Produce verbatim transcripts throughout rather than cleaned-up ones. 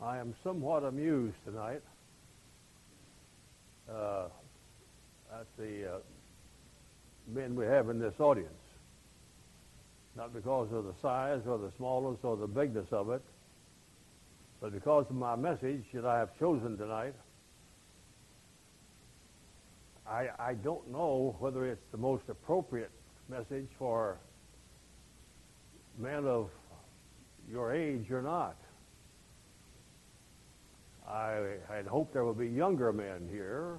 I am somewhat amused tonight uh, at the uh, men we have in this audience. Not because of the size or the smallness or the bigness of it, but because of my message that I have chosen tonight. I, I don't know whether it's the most appropriate message for men of your age or not. I had hoped there would be younger men here,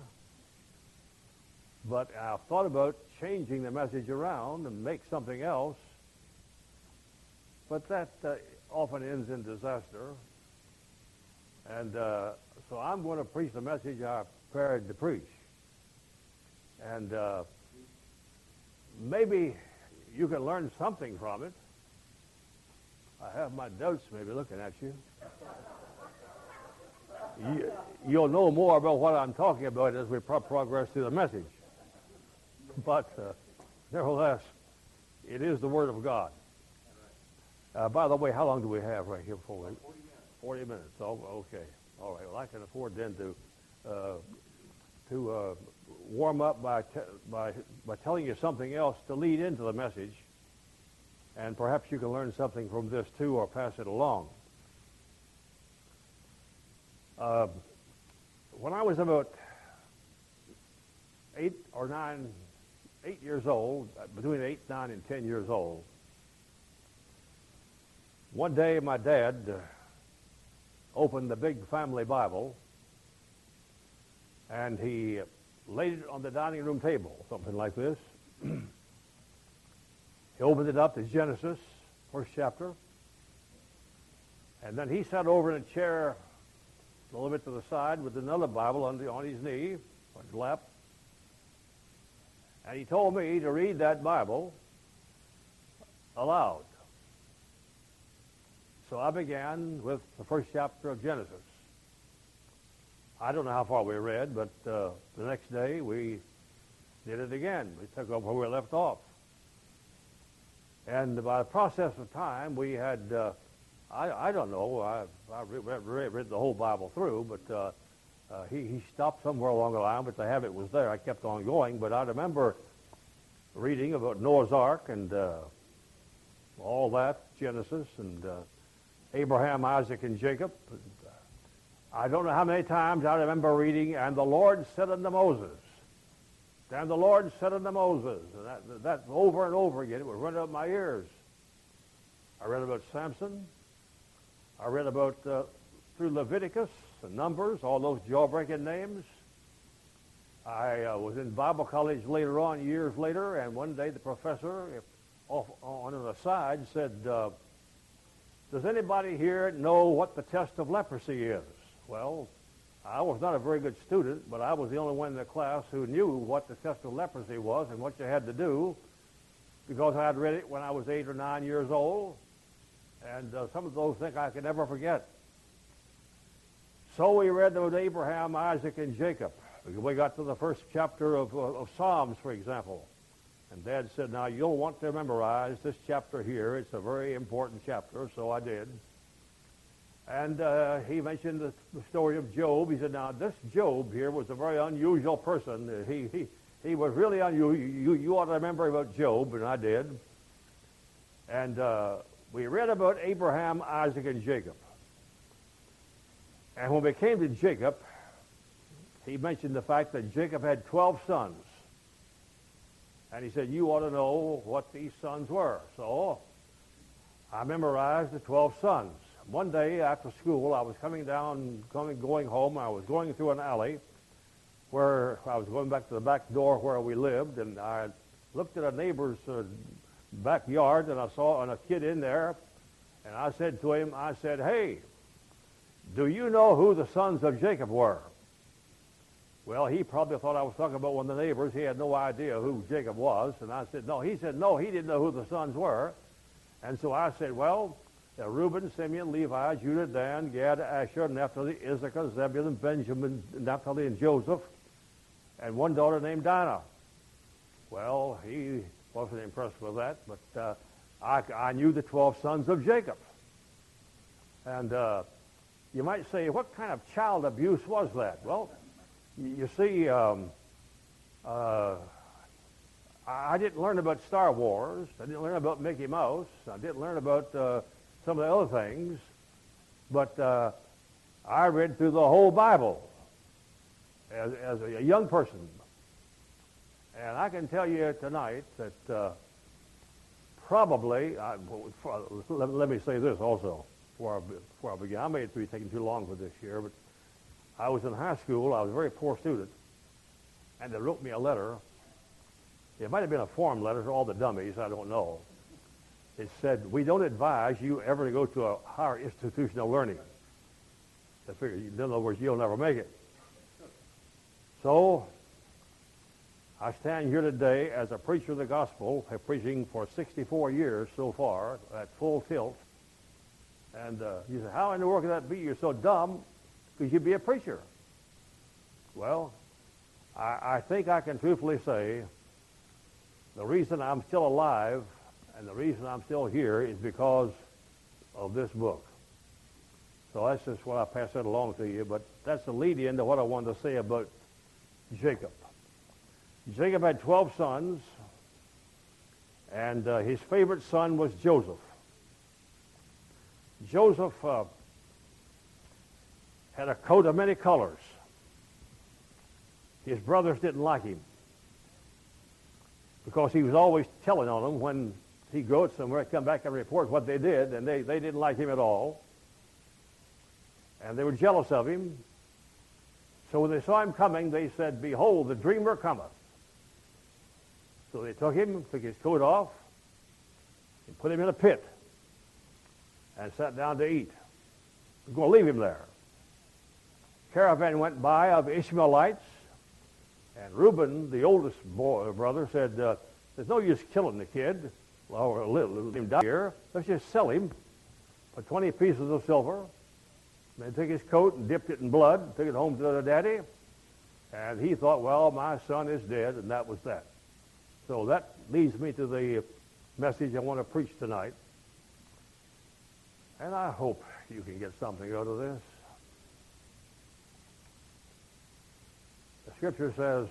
but I've thought about changing the message around and make something else, but that uh, often ends in disaster. And uh, so I'm going to preach the message I prepared to preach. And uh, maybe you can learn something from it. I have my notes maybe looking at you. you you'll know more about what I'm talking about as we pro- progress through the message. But uh, nevertheless, it is the Word of God. Uh, by the way, how long do we have right here before we? forty minutes. Oh, okay. All right. Well, I can afford then to uh, to uh, warm up by, te- by by telling you something else to lead into the message, and perhaps you can learn something from this too, or pass it along. Uh, when I was about eight or nine, eight years old, between eight, nine, and ten years old, one day my dad uh, opened the big family Bible, and he laid it on the dining room table, something like this. He opened it up to Genesis, first chapter, and then he sat over in a chair a little bit to the side with another Bible on, the, on his knee, on his lap, and he told me to read that Bible aloud. So I began with the first chapter of Genesis. I don't know how far we read, but uh, the next day we did it again. We took up where we left off. And by the process of time, we had, uh, I, I don't know, I, I read, read, read the whole Bible through, but uh, uh, he, he stopped somewhere along the line, but the habit was there. I kept on going, but I remember reading about Noah's Ark and uh, all that, Genesis, and uh, Abraham, Isaac, and Jacob. I don't know how many times I remember reading, and the Lord said unto Moses, and the Lord said unto Moses, and that, that over and over again, it would run up my ears. I read about Samson. I read about, uh, through Leviticus and Numbers, all those jaw-breaking names. I uh, was in Bible college later on, years later, and one day the professor, if, off, on an aside, said, uh, does anybody here know what the test of leprosy is? Well, I was not a very good student, but I was the only one in the class who knew what the test of leprosy was and what you had to do, because I had read it when I was eight or nine years old, and uh, some of those things I could never forget. So we read about Abraham, Isaac, and Jacob. We got to the first chapter of, of Psalms, for example. And Dad said, now, you'll want to memorize this chapter here. It's a very important chapter, so I did. And uh, he mentioned the, the story of Job. He said, now, this Job here was a very unusual person. Uh, he, he, he was really unusual. You, you ought to remember about Job, and I did. And uh, we read about Abraham, Isaac, and Jacob. And when we came to Jacob, he mentioned the fact that Jacob had twelve sons. And he said, you ought to know what these sons were. So I memorized the twelve sons. One day after school, I was coming down, coming, going home. I was going through an alley where I was going back to the back door where we lived, and I looked at a neighbor's uh, backyard, and I saw a kid in there, and I said to him, I said, hey, do you know who the sons of Jacob were? Well, he probably thought I was talking about one of the neighbors. He had no idea who Jacob was. And I said, no. He said, no, he didn't know who the sons were. And so I said, well, uh, Reuben, Simeon, Levi, Judah, Dan, Gad, Asher, Naphtali, Issachar, Zebulun, Benjamin, Naphtali, and Joseph, and one daughter named Dinah. Well, he wasn't impressed with that, but uh, I, I knew the twelve sons of Jacob. And uh, you might say, what kind of child abuse was that? Well, you, you see, um, uh, I didn't learn about Star Wars. I didn't learn about Mickey Mouse. I didn't learn about uh, some of the other things. But uh, I read through the whole Bible as, as a young person. And I can tell you tonight that uh, probably, I, let, let me say this also before I, before I begin. I may be taking too long for this here, but I was in high school. I was a very poor student. And they wrote me a letter. It might have been a form letter to all the dummies, I don't know. It said, we don't advise you ever to go to a higher institution of learning. I figured, in other words, you'll never make it. So, I stand here today as a preacher of the gospel, have preaching for sixty-four years so far, at full tilt. And uh, you say, how in the world can that be? You're so dumb, because you'd be a preacher. Well, I, I think I can truthfully say the reason I'm still alive and the reason I'm still here is because of this book. So that's just what I pass that along to you, but that's the lead in to what I wanted to say about Jacob. Jacob had twelve sons, and uh, his favorite son was Joseph. Joseph uh, had a coat of many colors. His brothers didn't like him because he was always telling on them when he'd go somewhere, he'd come back and report what they did, and they, they didn't like him at all. And they were jealous of him. So when they saw him coming, they said, behold, the dreamer cometh. So they took him, took his coat off, and put him in a pit, and sat down to eat. We're going to leave him there. Caravan went by of Ishmaelites, and Reuben, the oldest boy, brother, said, uh, there's no use killing the kid. Well, we'll let him die here. Let's just sell him for twenty pieces of silver. They took his coat and dipped it in blood, took it home to their daddy, and he thought, well, my son is dead, and that was that. So that leads me to the message I want to preach tonight. And I hope you can get something out of this. The scripture says,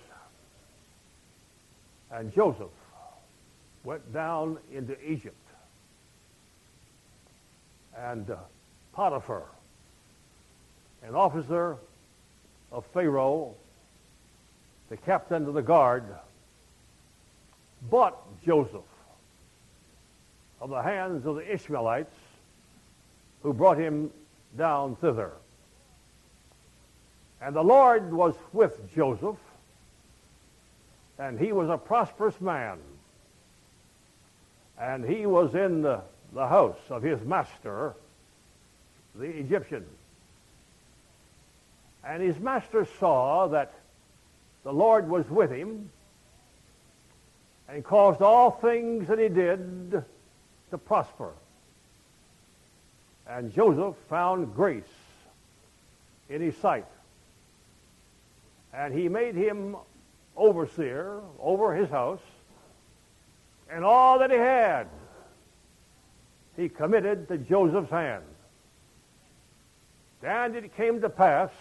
and Joseph went down into Egypt, and uh, Potiphar, an officer of Pharaoh, the captain of the guard, bought Joseph of the hands of the Ishmaelites who brought him down thither. And the Lord was with Joseph, and he was a prosperous man. And he was in the, the house of his master, the Egyptian. And his master saw that the Lord was with him and caused all things that he did to prosper. And Joseph found grace in his sight. And he made him overseer over his house, and all that he had he committed to Joseph's hand. And it came to pass,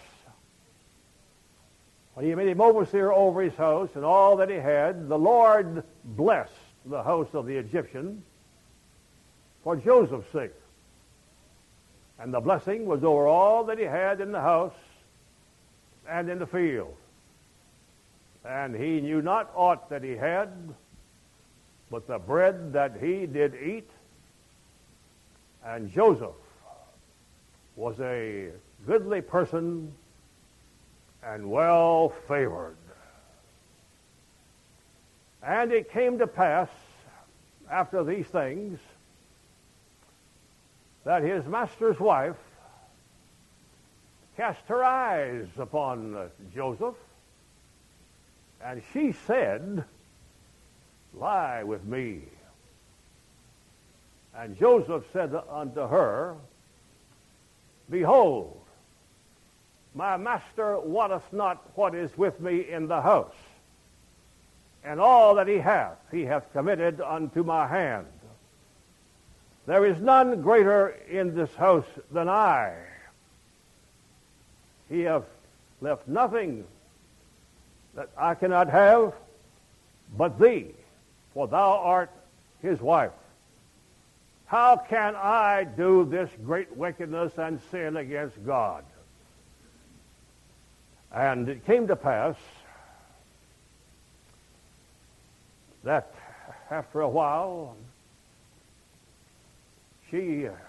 when he made him overseer over his house and all that he had, the Lord blessed the house of the Egyptian for Joseph's sake. And the blessing was over all that he had in the house and in the field. And he knew not aught that he had, but the bread that he did eat. And Joseph was a goodly person and well favored. And it came to pass, after these things, that his master's wife cast her eyes upon Joseph, and she said, lie with me. And Joseph said unto her, behold, my master wotteth not what is with me in the house, and all that he hath, he hath committed unto my hand. There is none greater in this house than I, He hath left nothing that I cannot have but thee, for thou art his wife. How can I do this great wickedness and sin against God? And it came to pass that after a while, she, uh,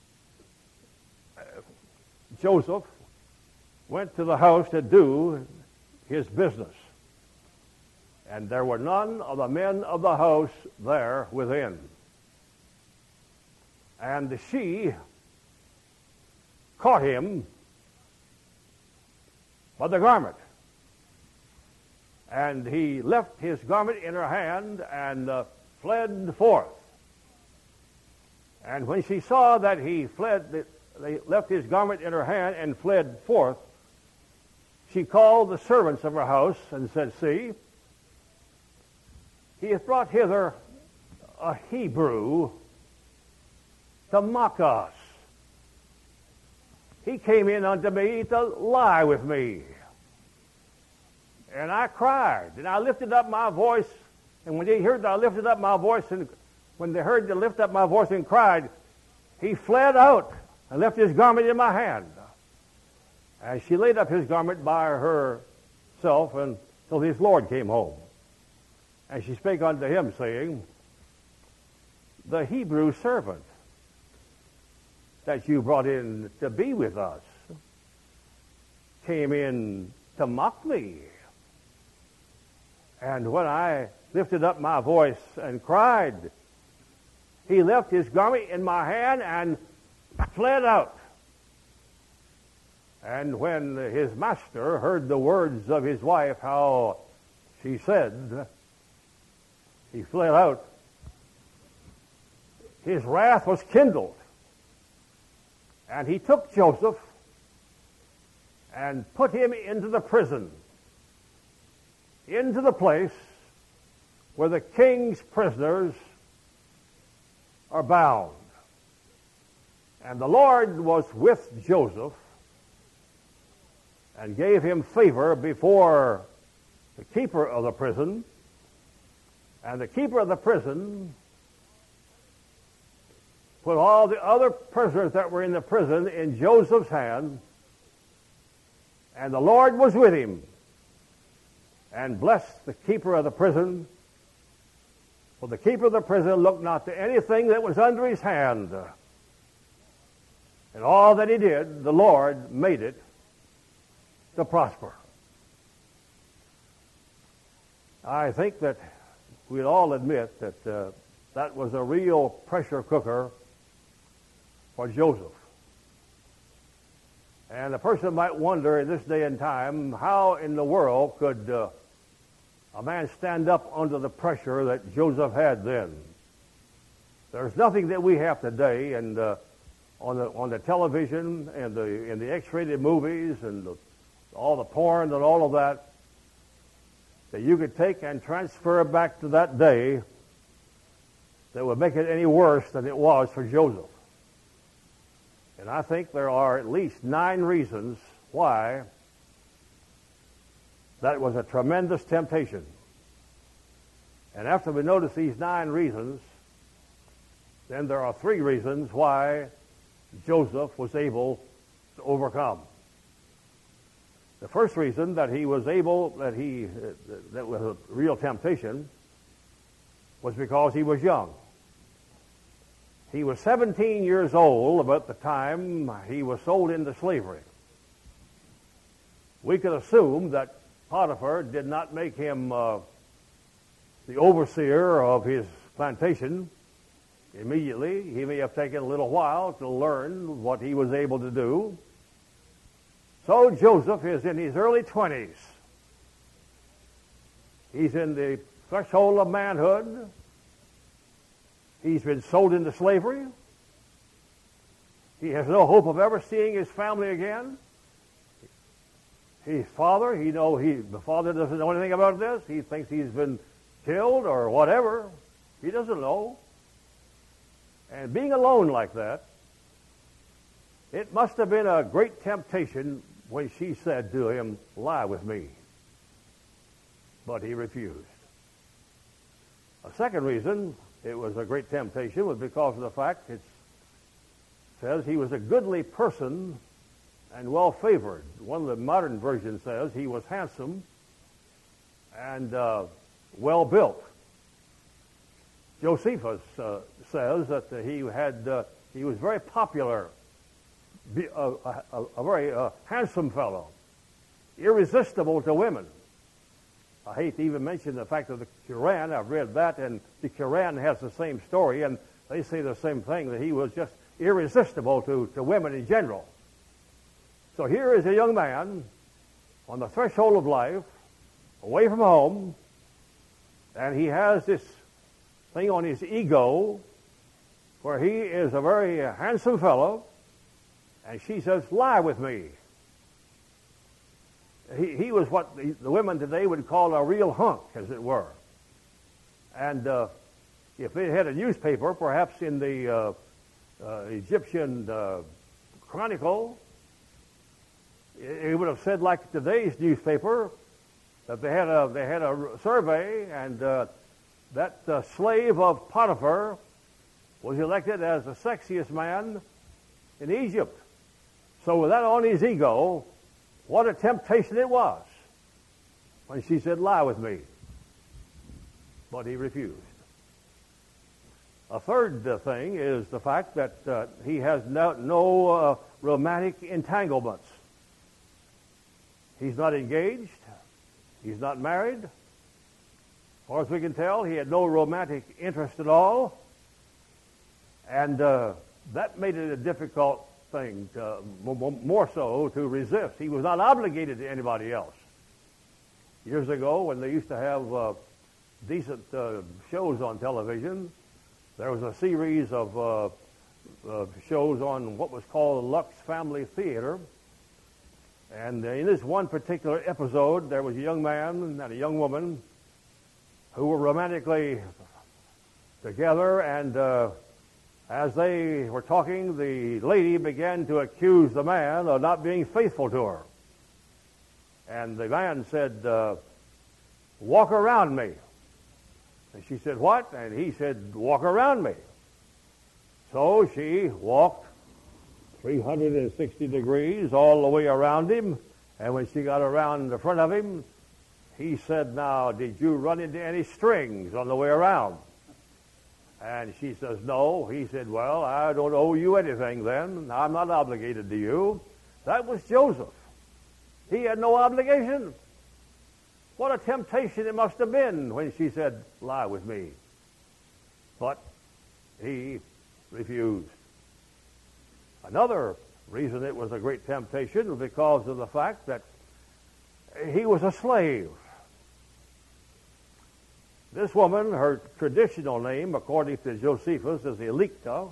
Joseph, went to the house to do his business. And there were none of the men of the house there within. And she caught him by the garment. And he left his garment in her hand and uh, fled forth. And when she saw that he fled, they left his garment in her hand and fled forth, she called the servants of her house and said, See, he hath brought hither a Hebrew to mock us. He came in unto me to lie with me. And I cried, and I lifted up my voice, and when they heard that I lifted up my voice, and when they heard to lift up my voice and cried, he fled out and left his garment in my hand. And she laid up his garment by herself until his Lord came home. And she spake unto him, saying, The Hebrew servant that you brought in to be with us came in to mock me. And when I lifted up my voice and cried, he left his garment in my hand and fled out. And when his master heard the words of his wife, how she said, he fled out, his wrath was kindled. And he took Joseph and put him into the prison, into the place where the king's prisoners are bound. And the Lord was with Joseph and gave him favor before the keeper of the prison. And the keeper of the prison put all the other prisoners that were in the prison in Joseph's hand, and the Lord was with him and blessed the keeper of the prison. For the keeper of the prison looked not to anything that was under his hand. And all that he did, the Lord made it to prosper. I think that we'd all admit that uh, that was a real pressure cooker for Joseph. And a person might wonder in this day and time, how in the world could uh, a man stand up under the pressure that Joseph had then? There's nothing that we have today, and uh, on the on the television and the in the X-rated movies and the, all the porn and all of that, that you could take and transfer back to that day that would make it any worse than it was for Joseph. And I think there are at least nine reasons why that was a tremendous temptation. And after we notice these nine reasons, then there are three reasons why Joseph was able to overcome. The first reason that he was able, that he, that was a real temptation, was because he was young. He was seventeen years old about the time he was sold into slavery. We could assume that Potiphar did not make him uh, the overseer of his plantation immediately. He may have taken a little while to learn what he was able to do. So Joseph is in his early twenties. He's in the threshold of manhood. He's been sold into slavery. He has no hope of ever seeing his family again. His father, he know he the father doesn't know anything about this. He thinks he's been killed or whatever. He doesn't know. And being alone like that, it must have been a great temptation when she said to him, lie with me. But he refused. A second reason it was a great temptation was because of the fact it says he was a goodly person and well-favored. One of the modern versions says he was handsome and uh, well-built. Josephus uh, says that uh, he had uh, he was very popular, be, uh, a, a, a very uh, handsome fellow, irresistible to women. I hate to even mention the fact of the Quran. I've read that, and the Quran has the same story, and they say the same thing, that he was just irresistible to, to women in general. So here is a young man on the threshold of life, away from home, and he has this thing on his ego where he is a very handsome fellow, and she says, lie with me. He, he was what the, the women today would call a real hunk, as it were. And uh, if they had a newspaper, perhaps in the uh, uh, Egyptian uh, Chronicle, it, it would have said, like today's newspaper, that they had a they had a survey, and uh, that uh, slave of Potiphar was elected as the sexiest man in Egypt. So with that on his ego, what a temptation it was when she said, lie with me. But he refused. A third uh, thing is the fact that uh, he has no, no uh, romantic entanglements. He's not engaged. He's not married. As far as we can tell, he had no romantic interest at all. And uh, that made it a difficult thing, to, more so to resist. He was not obligated to anybody else. Years ago, when they used to have uh, decent uh, shows on television, there was a series of uh, uh, shows on what was called Lux Family Theater. And in this one particular episode, there was a young man and a young woman who were romantically together, and uh, as they were talking, the lady began to accuse the man of not being faithful to her. And the man said, uh, walk around me. And she said, what? And he said, walk around me. So she walked three hundred sixty degrees all the way around him, and when she got around the front of him, he said, now, did you run into any strings on the way around? And she says, no. He said, well, I don't owe you anything then. I'm not obligated to you. That was Joseph. He had no obligation. What a temptation it must have been when she said, lie with me. But he refused. Another reason it was a great temptation was because of the fact that he was a slave. This woman, her traditional name, according to Josephus, is Elicta.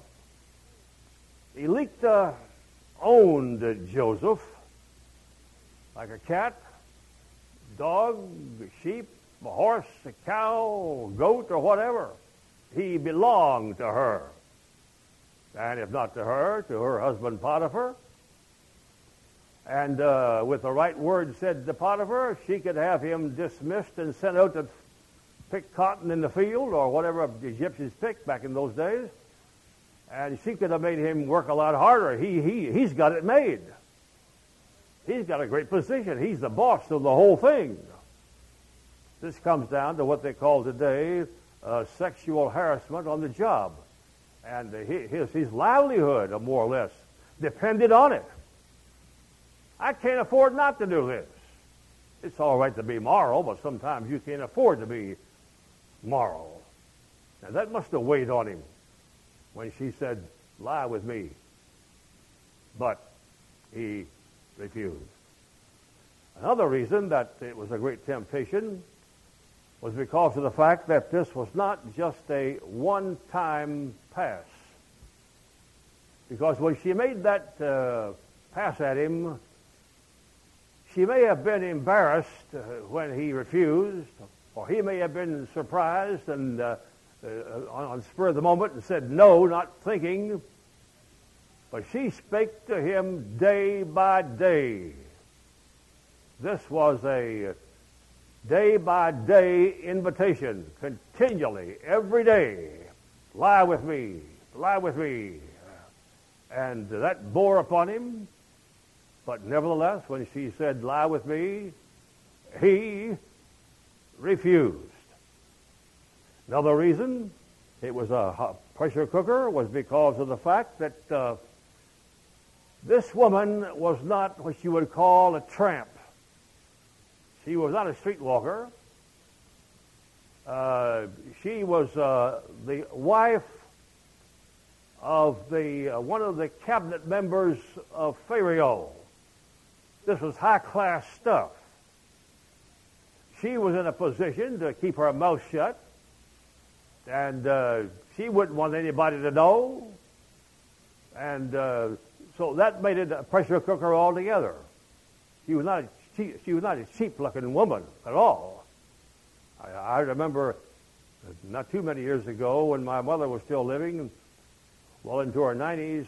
Elicta owned Joseph like a cat, dog, a sheep, a horse, a cow, a goat, or whatever. He belonged to her. And if not to her, to her husband Potiphar. And uh, with the right word said to Potiphar, she could have him dismissed and sent out to pick cotton in the field, or whatever the Egyptians picked back in those days. And she could have made him work a lot harder. He, he, he's got it made. He's got a great position. He's the boss of the whole thing. This comes down to what they call today uh, sexual harassment on the job. And his, his livelihood, more or less, depended on it. I can't afford not to do this. It's all right to be moral, but sometimes you can't afford to be moral. Now that must have weighed on him when she said, lie with me. But he refused. Another reason that it was a great temptation was because of the fact that this was not just a one-time pass. Because when she made that uh, pass at him, she may have been embarrassed uh, when he refused, or he may have been surprised and uh, uh, on, on spur of the moment and said no, not thinking. But she spake to him day by day This was a day-by-day invitation, continually, every day. Lie with me, lie with me. And that bore upon him. But nevertheless, when she said, lie with me, he refused. Another reason it was a pressure cooker was because of the fact that uh, this woman was not what you would call a tramp. She was not a streetwalker. Uh, she was uh, the wife of the uh, one of the cabinet members of Pharaoh. This was high-class stuff. She was in a position to keep her mouth shut, and uh, she wouldn't want anybody to know, and uh, so that made it a pressure cooker altogether. She was not a cheap, she was not a cheap-looking woman at all. I, I remember not too many years ago when my mother was still living, well into her nineties,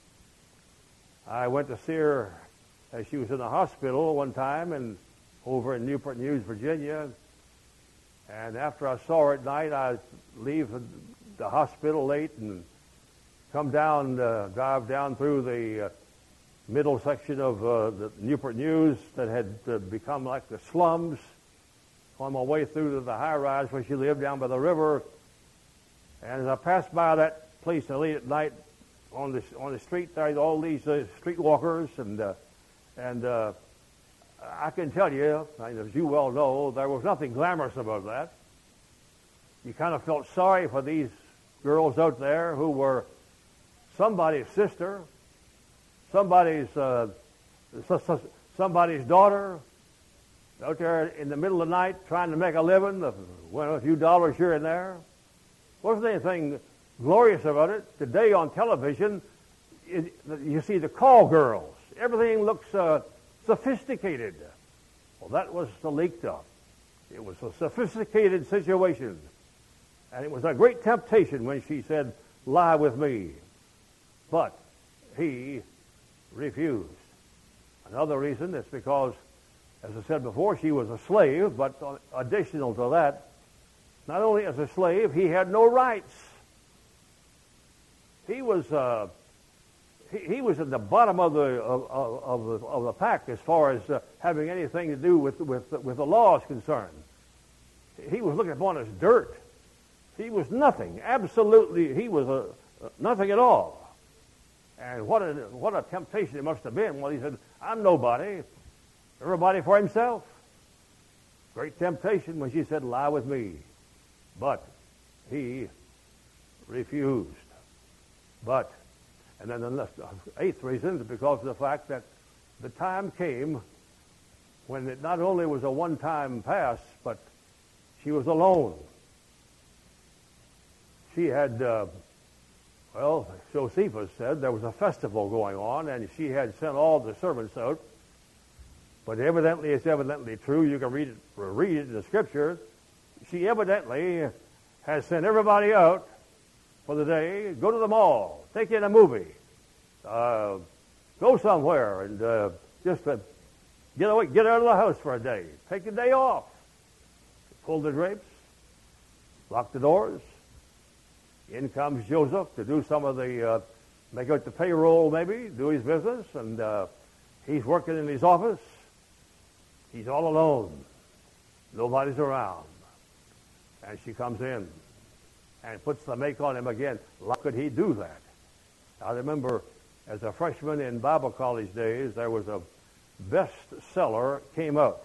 I went to see her as she was in the hospital one time and over in Newport News, Virginia. And after I saw her at night, I'd leave the hospital late and come down, uh, drive down through the uh, middle section of uh, the Newport News that had uh, become like the slums, on my way through to the high-rise where she lived down by the river. And as I passed by that place late at night on the, on the street, there were all these uh, streetwalkers, and uh, And uh, I can tell you, as you well know, there was nothing glamorous about that. You kind of felt sorry for these girls out there who were somebody's sister, somebody's uh, somebody's daughter, out there in the middle of the night trying to make a living, win a few dollars here and there. Wasn't anything glorious about it. Today on television, it, you see the call girls. Everything looks uh, sophisticated. Well, that was the Alikta. It was a sophisticated situation. And it was a great temptation when she said, lie with me. But he refused. Another reason is because, as I said before, she was a slave, but additional to that, not only as a slave, he had no rights. He was... Uh, He, he was at the bottom of the of, of, the, of the pack as far as uh, having anything to do with, with with the law is concerned. He was looked upon as dirt. He was nothing. Absolutely, he was a, uh, nothing at all. And what a what a temptation it must have been. Well, he said, "I'm nobody. Everybody for himself." Great temptation when she said, "Lie with me," but he refused. But. And then the eighth reason is because of the fact that the time came when it not only was a one-time pass, but she was alone. She had, uh, well, Josephus said there was a festival going on, and she had sent all the servants out. But evidently, it's evidently true. You can read it, read it in the Scripture. She evidently has sent everybody out for the day. Go to the mall. Take in a movie. Uh, go somewhere and uh, just uh, get away, get out of the house for a day. Take a day off. Pull the drapes. Lock the doors. In comes Joseph to do some of the, uh, make out the payroll maybe, do his business, and uh, he's working in his office. He's all alone. Nobody's around. And she comes in and puts the make on him again. How could he do that? I remember as a freshman in Bible college days, there was a bestseller came out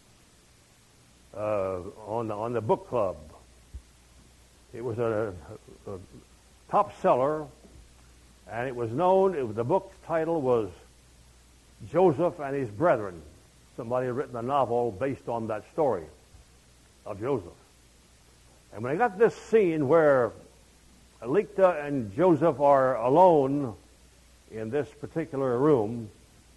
uh, on, the, on the book club. It was a, a, a top seller, and it was known, it, the book's title was Joseph and His Brethren. Somebody had written a novel based on that story of Joseph. And when I got this scene where Alikta and Joseph are alone in this particular room,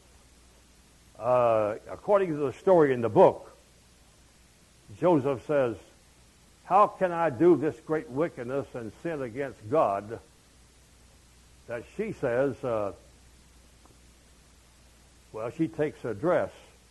uh, according to the story in the book, Joseph says, how can I do this great wickedness and sin against God? That she says, uh, well, she takes a dress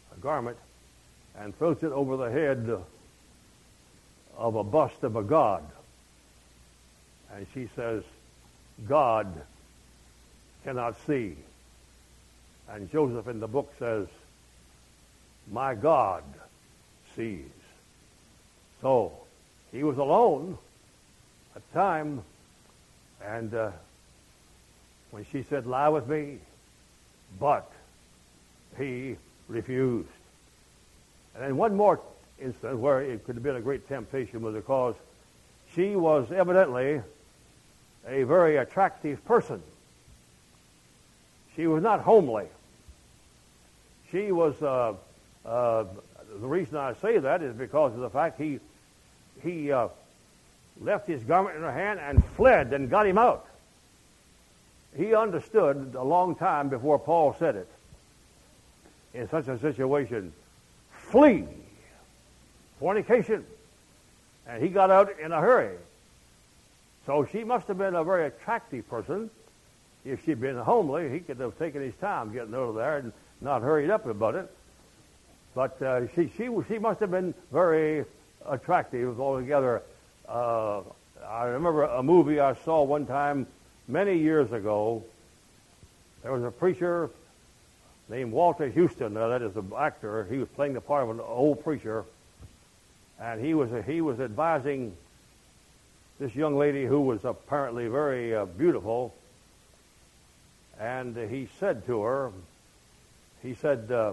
a garment, and throws it over the head of a bust of a god. And she says, God cannot see. And Joseph in the book says, my God sees. So he was alone at the time, and uh, when she said, lie with me, but he refused. And then one more instance where it could have been a great temptation was because she was evidently a very attractive person. She was not homely. She was, uh, uh, the reason I say that is because of the fact he, he uh, left his garment in her hand and fled and got him out. He understood a long time before Paul said it. In such a situation, flee fornication. And he got out in a hurry. So she must have been a very attractive person. If she'd been homely, he could have taken his time getting out of there and not hurried up about it. But uh, she, she, she must have been very attractive altogether. Uh, I remember a movie I saw one time many years ago. There was a preacher named Walter Houston. Now, that is an actor. He was playing the part of an old preacher. And he was, he was advising this young lady who was apparently very uh, beautiful. And uh, he said to her, he said, uh,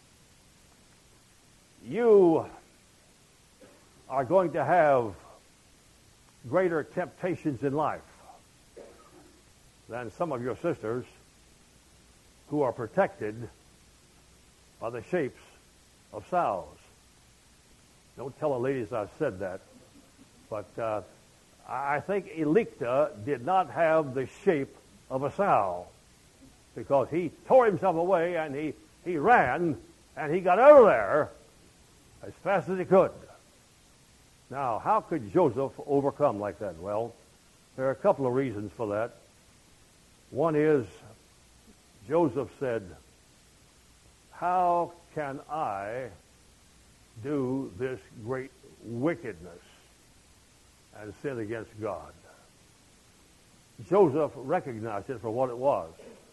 you are going to have greater temptations in life than some of your sisters who are protected by the shapes of sows. Don't tell the ladies I said that. But uh, I think Elicta did not have the shape of a sow, because he tore himself away and he, he ran and he got out of there as fast as he could. Now, how could Joseph overcome like that? Well, there are a couple of reasons for that. One is, Joseph said, how can I do this great wickedness and sin against God? Joseph recognized it for what it was.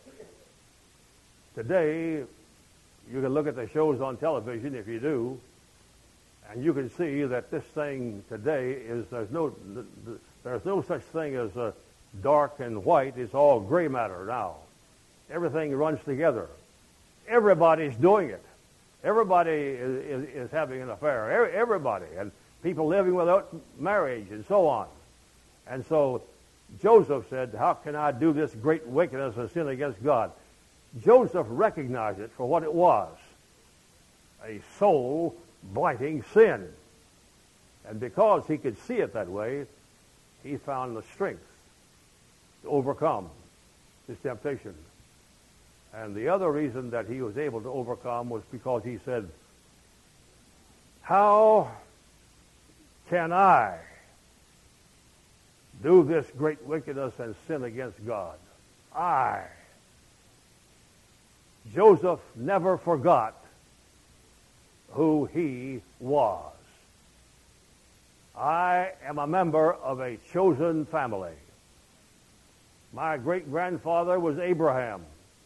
Today, you can look at the shows on television, if you do, and you can see that this thing today is, there's no, there's no such thing as a dark and white. It's all gray matter now. Everything runs together. Everybody's doing it. Everybody is, is, is having an affair. Everybody. And people living without marriage and so on. And so Joseph said, how can I do this great wickedness and sin against God? Joseph recognized it for what it was, a soul-blighting sin. And because he could see it that way, he found the strength to overcome his temptation. And the other reason that he was able to overcome was because he said, how can I do this great wickedness and sin against God? I. Joseph never forgot who he was. I am a member of a chosen family. My great-grandfather was Abraham.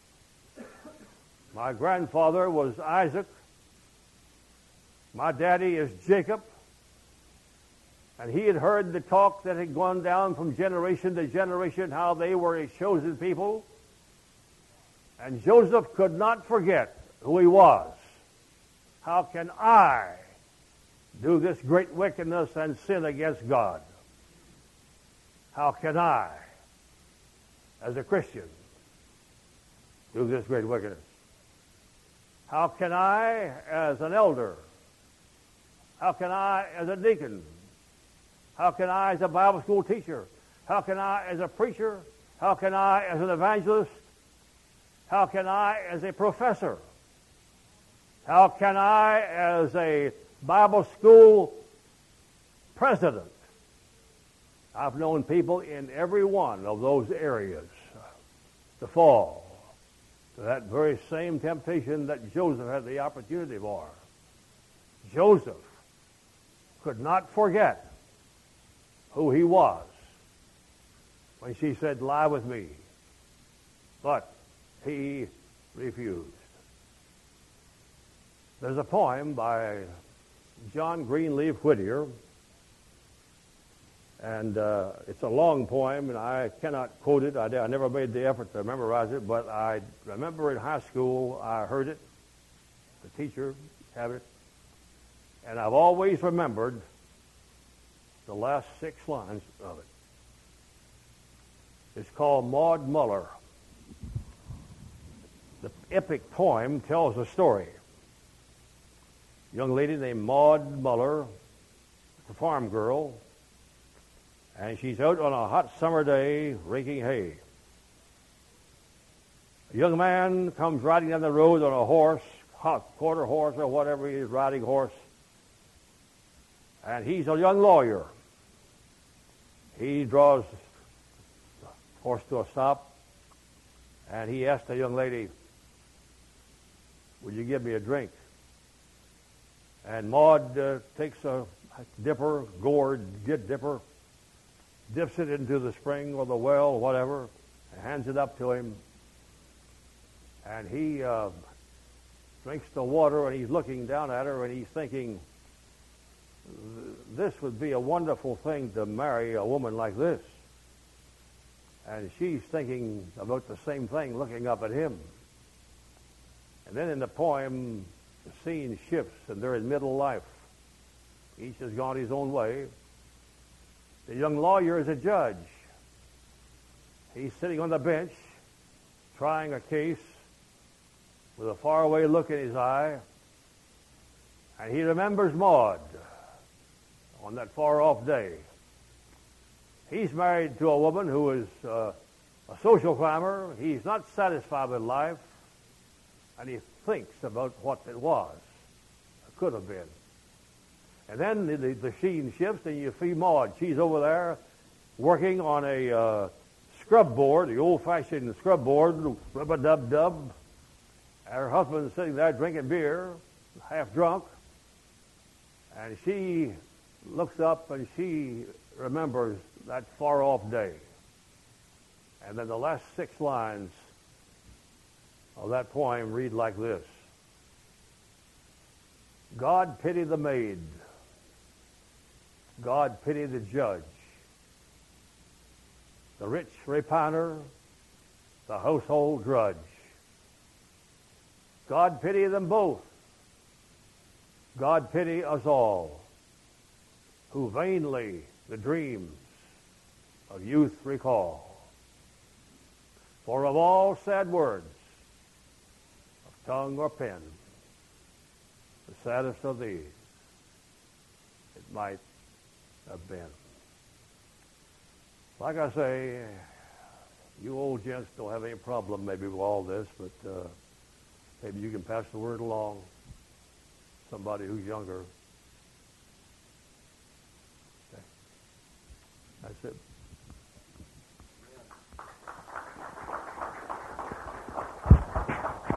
My grandfather was Isaac. My daddy is Jacob. And he had heard the talk that had gone down from generation to generation, how they were a chosen people. And Joseph could not forget who he was. How can I do this great wickedness and sin against God? How can I, as a Christian, do this great wickedness? How can I, as an elder? How can I, as a deacon? How can I, as a Bible school teacher? How can I, as a preacher? How can I, as an evangelist? How can I, as a professor? How can I, as a Bible school president? I've known people in every one of those areas to fall to that very same temptation that Joseph had the opportunity for. Joseph could not forget who he was when she said, lie with me. But he refused. There's a poem by John Greenleaf Whittier, and uh, it's a long poem, and I cannot quote it. I, I never made the effort to memorize it, but I remember in high school I heard it. The teacher had it. And I've always remembered the last six lines of it. It's called Maud Muller. The epic poem tells a story. A young lady named Maud Muller, a farm girl, and she's out on a hot summer day raking hay. A young man comes riding down the road on a horse, hot quarter horse or whatever he is, riding horse, and he's a young lawyer. He draws the horse to a stop, and he asks the young lady, would you give me a drink? And Maud uh, takes a dipper, gourd dipper, dips it into the spring or the well or whatever, and hands it up to him. And he uh, drinks the water, and he's looking down at her, and he's thinking, this would be a wonderful thing to marry a woman like this. And she's thinking about the same thing, looking up at him. And then in the poem, the scene shifts, and they're in middle life. Each has gone his own way. The young lawyer is a judge. He's sitting on the bench, trying a case with a faraway look in his eye, and he remembers Maud on that far-off day. He's married to a woman who is uh, a social climber. He's not satisfied with life, and he thinks about what it was, it could have been. And then the, the, the scene shifts, and you see Maud. She's over there working on a uh, scrub board, the old-fashioned scrub board, rub-a-dub-dub. And her husband's sitting there drinking beer, half drunk. And she looks up, and she remembers that far-off day. And then the last six lines of that poem read like this. God pity the maid. God pity the judge. The rich repiner, the household drudge. God pity them both. God pity us all, who vainly the dreams of youth recall. For of all sad words, of tongue or pen, the saddest of these, it might have been. Like I say, you old gents don't have any problem maybe with all this, but uh, maybe you can pass the word along. Somebody who's younger. Okay. That's it.